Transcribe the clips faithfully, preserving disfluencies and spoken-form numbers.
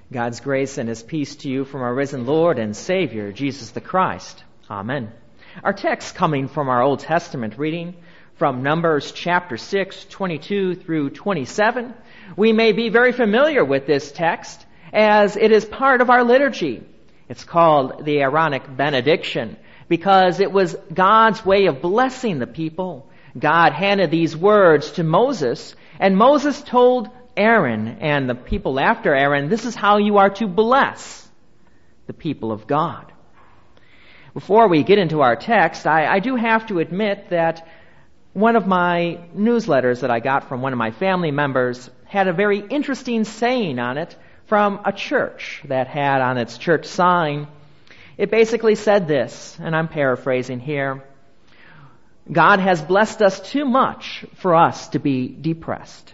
God's grace and His peace to you from our risen Lord and Savior, Jesus the Christ. Amen. Our text coming from our Old Testament reading from Numbers chapter six, twenty-two through twenty-seven. We may be very familiar with this text as it is part of our liturgy. It's called the Aaronic benediction because it was God's way of blessing the people. God handed these words to Moses, and Moses told Aaron and the people after Aaron, this is how you are to bless the people of God. Before we get into our text, I, I do have to admit that one of my newsletters that I got from one of my family members had a very interesting saying on it from a church that had on its church sign. It basically said this, and I'm paraphrasing here: God has blessed us too much for us to be depressed.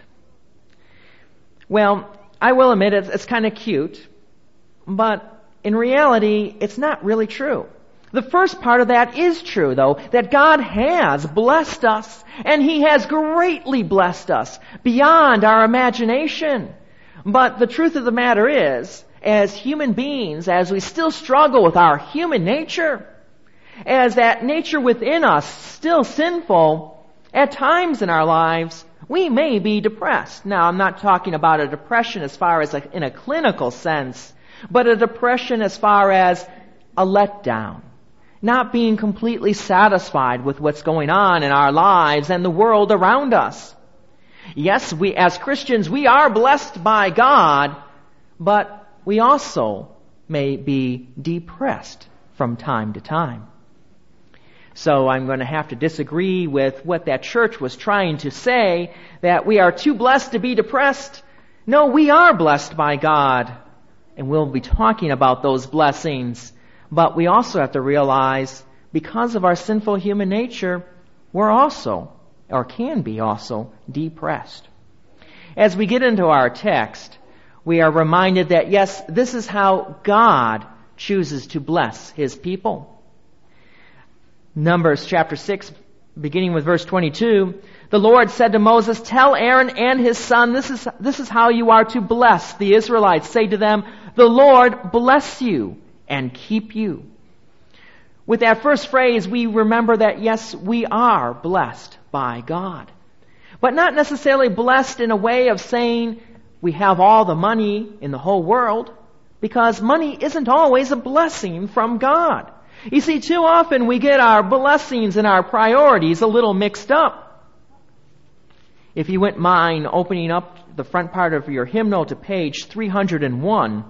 Well, I will admit it's, it's kind of cute, but in reality, it's not really true. The first part of that is true, though, that God has blessed us, and He has greatly blessed us beyond our imagination. But the truth of the matter is, as human beings, as we still struggle with our human nature, as that nature within us still sinful, at times in our lives, we may be depressed. Now, I'm not talking about a depression as far as a, in a clinical sense, but a depression as far as a letdown. Not being completely satisfied with what's going on in our lives and the world around us. Yes, we as Christians, we are blessed by God, but we also may be depressed from time to time. So I'm going to have to disagree with what that church was trying to say, that we are too blessed to be depressed. No, we are blessed by God, and we'll be talking about those blessings. But we also have to realize, because of our sinful human nature, we're also, or can be also, depressed. As we get into our text, we are reminded that, yes, this is how God chooses to bless His people. Numbers chapter six, beginning with verse twenty-two, the Lord said to Moses, tell Aaron and his son, this is, this is how you are to bless the Israelites. Say to them, the Lord bless you and keep you. With that first phrase, we remember that, yes, we are blessed by God. But not necessarily blessed in a way of saying we have all the money in the whole world, because money isn't always a blessing from God. You see, too often we get our blessings and our priorities a little mixed up. If you wouldn't mind opening up the front part of your hymnal to page three hundred one,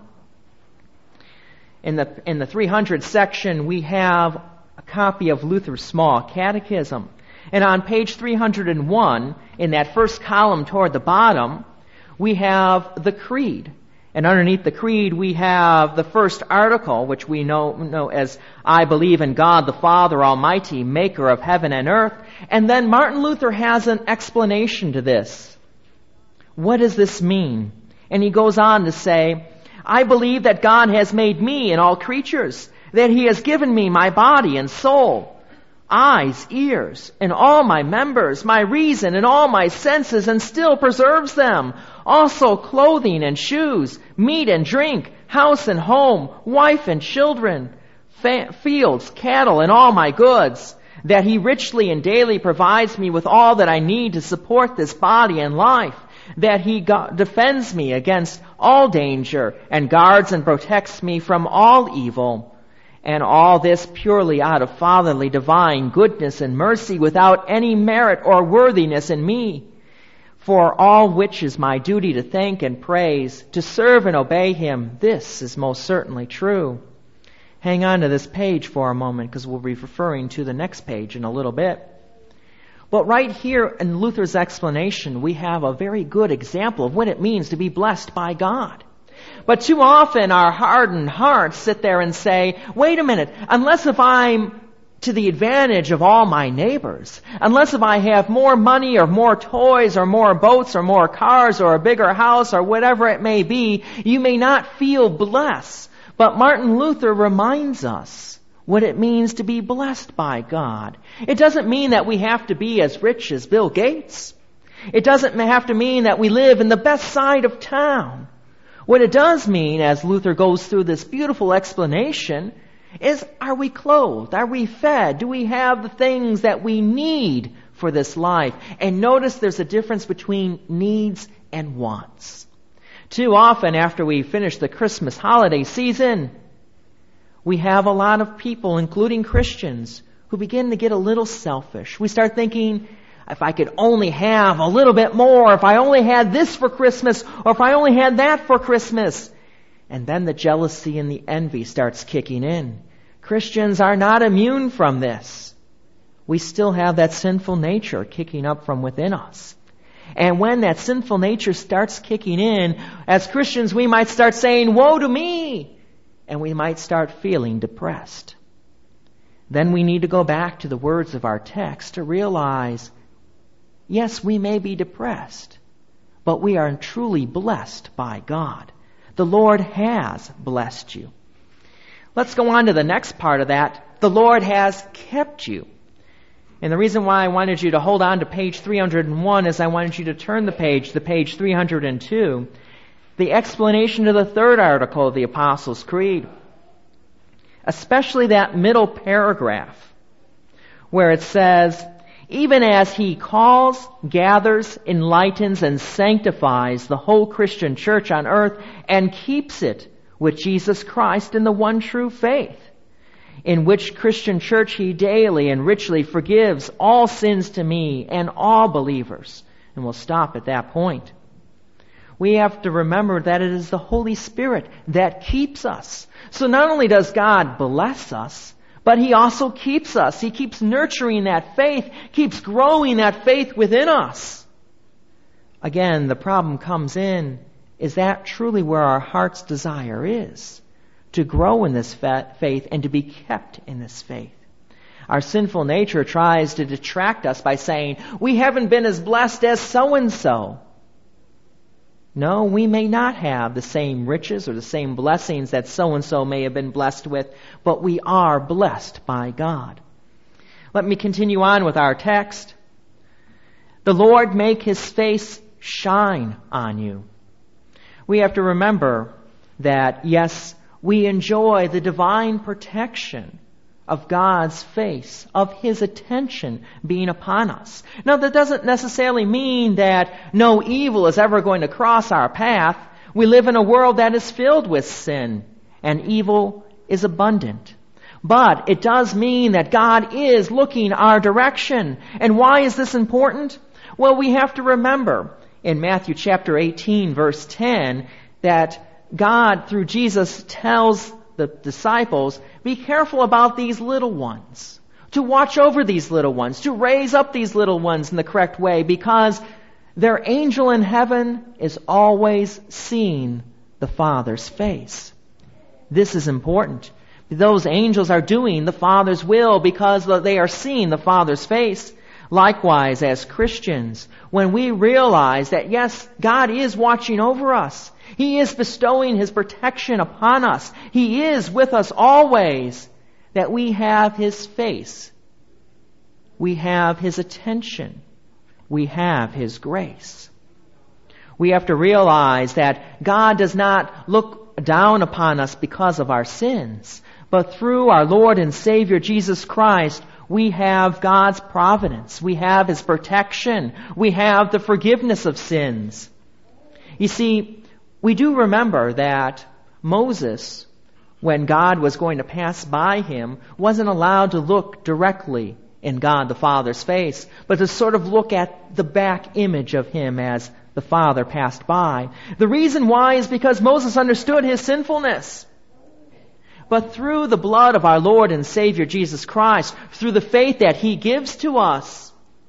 in the, in the three hundred section we have a copy of Luther's Small Catechism. And on page three hundred one, in that first column toward the bottom, we have the Creed. And underneath the Creed, we have the first article, which we know, know as, I believe in God the Father Almighty, maker of heaven and earth. And then Martin Luther has an explanation to this. What does this mean? And he goes on to say, I believe that God has made me and all creatures, that He has given me my body and soul, eyes, ears, and all my members, my reason and all my senses, and still preserves them. Also clothing and shoes, meat and drink, house and home, wife and children, fa- fields, cattle, and all my goods, that He richly and daily provides me with all that I need to support this body and life, that He go- defends me against all danger and guards and protects me from all evil. And all this purely out of fatherly divine goodness and mercy, without any merit or worthiness in me. For all which is my duty to thank and praise, to serve and obey Him. This is most certainly true. Hang on to this page for a moment, because we'll be referring to the next page in a little bit. But right here in Luther's explanation, we have a very good example of what it means to be blessed by God. But too often our hardened hearts sit there and say, wait a minute, unless if I'm to the advantage of all my neighbors, unless if I have more money or more toys or more boats or more cars or a bigger house or whatever it may be, you may not feel blessed. But Martin Luther reminds us what it means to be blessed by God. It doesn't mean that we have to be as rich as Bill Gates. It doesn't have to mean that we live in the best side of town. What it does mean, as Luther goes through this beautiful explanation, is are we clothed? Are we fed? Do we have the things that we need for this life? And notice there's a difference between needs and wants. Too often after we finish the Christmas holiday season, we have a lot of people, including Christians, who begin to get a little selfish. We start thinking, if I could only have a little bit more, if I only had this for Christmas, or if I only had that for Christmas. And then the jealousy and the envy starts kicking in. Christians are not immune from this. We still have that sinful nature kicking up from within us. And when that sinful nature starts kicking in, as Christians we might start saying, woe to me! And we might start feeling depressed. Then we need to go back to the words of our text to realize, yes, we may be depressed, but we are truly blessed by God. The Lord has blessed you. Let's go on to the next part of that. The Lord has kept you. And the reason why I wanted you to hold on to page three hundred one is I wanted you to turn the page to page three hundred two. The explanation to the third article of the Apostles' Creed. Especially that middle paragraph where it says, even as He calls, gathers, enlightens, and sanctifies the whole Christian church on earth and keeps it with Jesus Christ in the one true faith, in which Christian church He daily and richly forgives all sins to me and all believers. And we'll stop at that point. We have to remember that it is the Holy Spirit that keeps us. So not only does God bless us, but He also keeps us. He keeps nurturing that faith, keeps growing that faith within us. Again, the problem comes in, is that truly where our heart's desire is? To grow in this faith and to be kept in this faith. Our sinful nature tries to detract us by saying, we haven't been as blessed as so-and-so. No, we may not have the same riches or the same blessings that so-and-so may have been blessed with, but we are blessed by God. Let me continue on with our text. The Lord make His face shine on you. We have to remember that, yes, we enjoy the divine protection of God's face, of His attention being upon us. Now, that doesn't necessarily mean that no evil is ever going to cross our path. We live in a world that is filled with sin, and evil is abundant. But it does mean that God is looking our direction. And why is this important? Well, we have to remember in Matthew chapter eighteen, verse ten, that God, through Jesus, tells the disciples, be careful about these little ones, to watch over these little ones, to raise up these little ones in the correct way, because their angel in heaven is always seeing the Father's face. This is important. Those angels are doing the Father's will because they are seeing the Father's face. Likewise, as Christians, when we realize that, yes, God is watching over us, He is bestowing His protection upon us, He is with us always, that we have His face, we have His attention, we have His grace. We have to realize that God does not look down upon us because of our sins, but through our Lord and Savior Jesus Christ, we have God's providence. We have His protection. We have the forgiveness of sins. You see, we do remember that Moses, when God was going to pass by him, wasn't allowed to look directly in God the Father's face, but to sort of look at the back image of Him as the Father passed by. The reason why is because Moses understood his sinfulness. But through the blood of our Lord and Savior Jesus Christ, through the faith that He gives to us,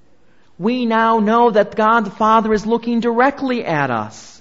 we now know that God the Father is looking directly at us.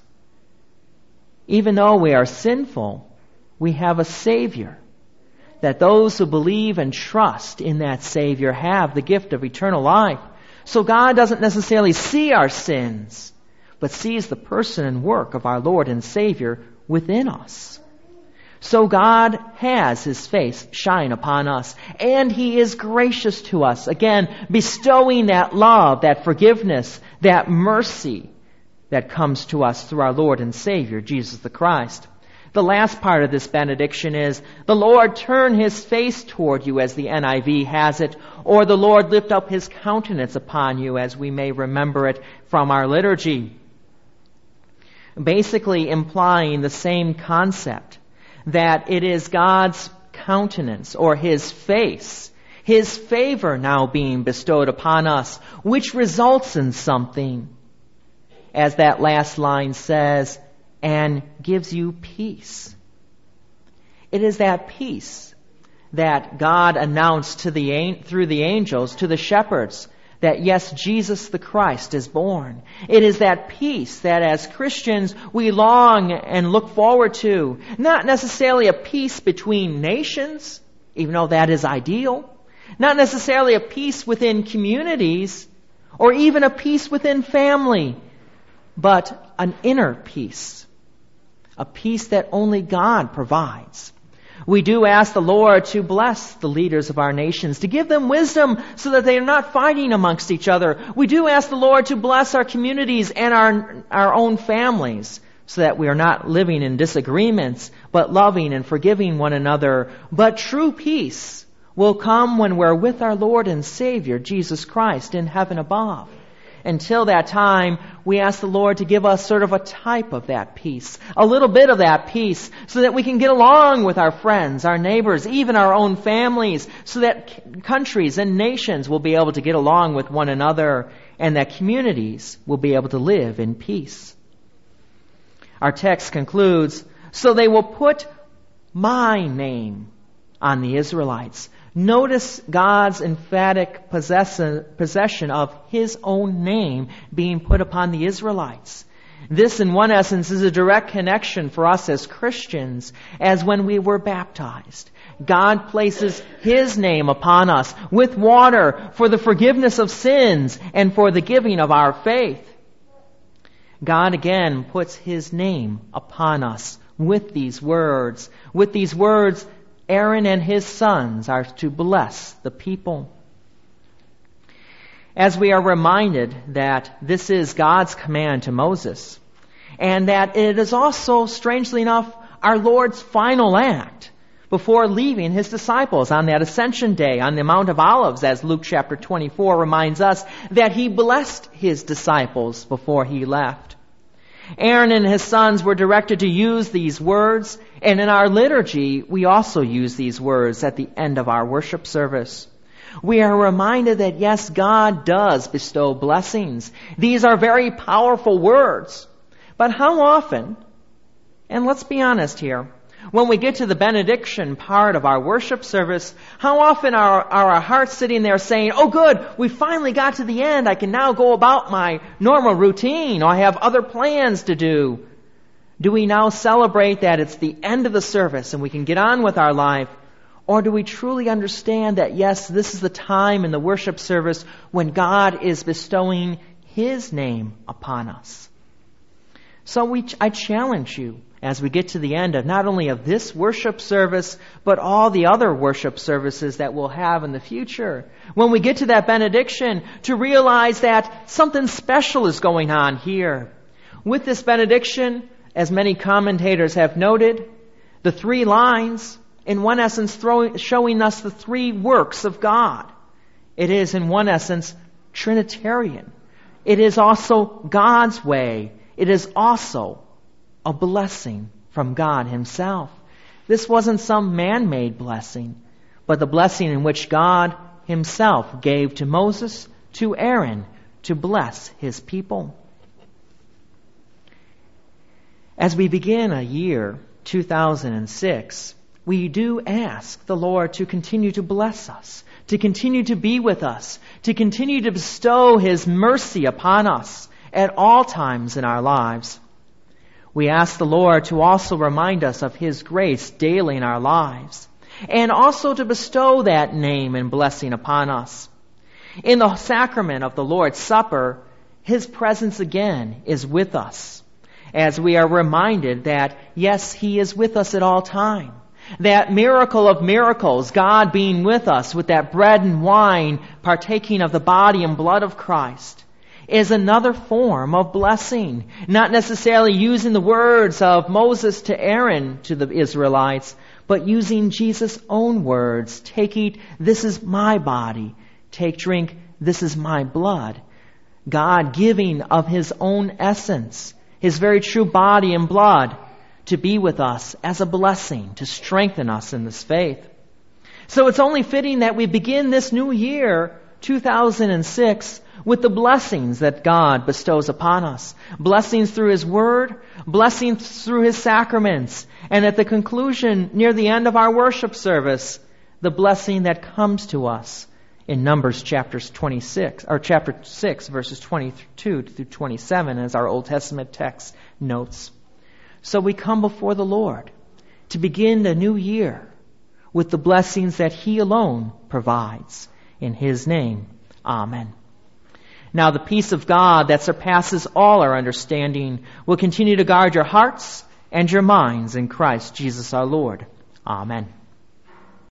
Even though we are sinful, we have a Savior. That those who believe and trust in that Savior have the gift of eternal life. So God doesn't necessarily see our sins, but sees the person and work of our Lord and Savior within us. So God has His face shine upon us, and He is gracious to us. Again, bestowing that love, that forgiveness, that mercy that comes to us through our Lord and Savior, Jesus the Christ. The last part of this benediction is, the Lord turn His face toward you, as the N I V has it, or the Lord lift up His countenance upon you, as we may remember it from our liturgy. Basically implying the same concept, that it is God's countenance or His face, His favor now being bestowed upon us, which results in something, as that last line says, and gives you peace. It is that peace that God announced to the through the angels to the shepherds, that yes, Jesus the Christ is born. It is that peace that as Christians we long and look forward to. Not necessarily a peace between nations, even though that is ideal. Not necessarily a peace within communities, or even a peace within family, but an inner peace. A peace that only God provides. We do ask the Lord to bless the leaders of our nations, to give them wisdom so that they are not fighting amongst each other. We do ask the Lord to bless our communities and our, our own families so that we are not living in disagreements, but loving and forgiving one another. But true peace will come when we're with our Lord and Savior, Jesus Christ, in heaven above. Until that time, we ask the Lord to give us sort of a type of that peace, a little bit of that peace, so that we can get along with our friends, our neighbors, even our own families, so that countries and nations will be able to get along with one another, and that communities will be able to live in peace. Our text concludes, so they will put my name on the Israelites. Notice God's emphatic possession of His own name being put upon the Israelites. This, in one essence, is a direct connection for us as Christians, as when we were baptized. God places His name upon us with water for the forgiveness of sins and for the giving of our faith. God again puts His name upon us with these words. With these words, Aaron and his sons are to bless the people. As we are reminded that this is God's command to Moses, and that it is also, strangely enough, our Lord's final act before leaving His disciples on that Ascension Day on the Mount of Olives, as Luke chapter twenty-four reminds us, that He blessed His disciples before He left. Aaron and his sons were directed to use these words, and in our liturgy, we also use these words at the end of our worship service. We are reminded that yes, God does bestow blessings. These are very powerful words. But how often, and let's be honest here, when we get to the benediction part of our worship service, how often are, are our hearts sitting there saying, oh good, we finally got to the end. I can now go about my normal routine, or I have other plans to do. Do we now celebrate that it's the end of the service and we can get on with our life? Or do we truly understand that yes, this is the time in the worship service when God is bestowing His name upon us? So we, I challenge you, as we get to the end of not only of this worship service, but all the other worship services that we'll have in the future, when we get to that benediction, to realize that something special is going on here. With this benediction, as many commentators have noted, the three lines, in one essence, throwing, showing us the three works of God. It is, in one essence, Trinitarian. It is also God's way. It is also a blessing from God Himself. This wasn't some man-made blessing, but the blessing in which God Himself gave to Moses, to Aaron, to bless His people. As we begin a year, two thousand six, we do ask the Lord to continue to bless us, to continue to be with us, to continue to bestow His mercy upon us at all times in our lives. We ask the Lord to also remind us of His grace daily in our lives, and also to bestow that name and blessing upon us. In the sacrament of the Lord's Supper, His presence again is with us, as we are reminded that, yes, He is with us at all time. That miracle of miracles, God being with us with that bread and wine, partaking of the body and blood of Christ. is another form of blessing. Not necessarily using the words of Moses to Aaron to the Israelites, but using Jesus' own words. Take, eat, this is my body. Take, drink, this is my blood. God giving of His own essence, His very true body and blood, to be with us as a blessing, to strengthen us in this faith. So it's only fitting that we begin this new year, two thousand six, with the blessings that God bestows upon us. Blessings through His Word, blessings through His sacraments, and at the conclusion, near the end of our worship service, the blessing that comes to us in Numbers chapter twenty-six, or chapter six, verses twenty-two through twenty-seven, as our Old Testament text notes. So we come before the Lord to begin the new year with the blessings that He alone provides. In His name, amen. Now the peace of God that surpasses all our understanding will continue to guard your hearts and your minds in Christ Jesus our Lord. Amen.